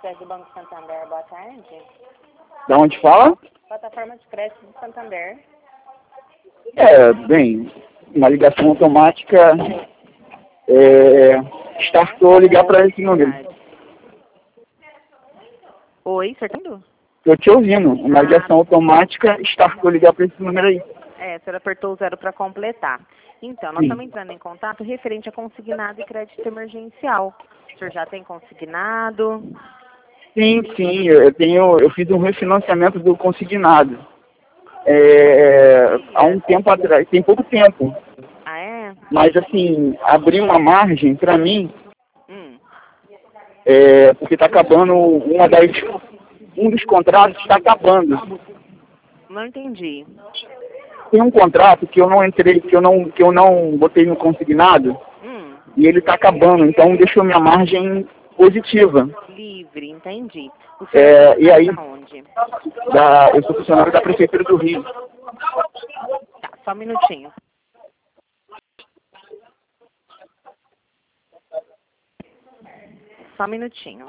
crédito do Banco Santander, boa tarde. Da onde fala? Plataforma de crédito do Santander. Bem, uma ligação automática startou ligar para esse número. Oi, você tá indo? Estou te ouvindo. Uma ligação automática startou ligar para esse número aí. A senhora apertou o 0 para completar. Então, nós Sim. estamos entrando em contato referente a consignado e crédito emergencial. O senhor já tem consignado? Sim, eu fiz um refinanciamento do consignado. Há um tempo atrás, tem pouco tempo. Ah, é? Mas assim, abri uma margem para mim, porque está acabando um dos contratos está acabando. Não entendi. Tem um contrato que eu não entrei, que eu não botei no consignado, e ele está acabando, então deixou minha margem positiva. Livre, entendi. O senhor é E aí, onde? eu sou funcionário da Prefeitura do Rio. Tá, só um minutinho. Só um minutinho.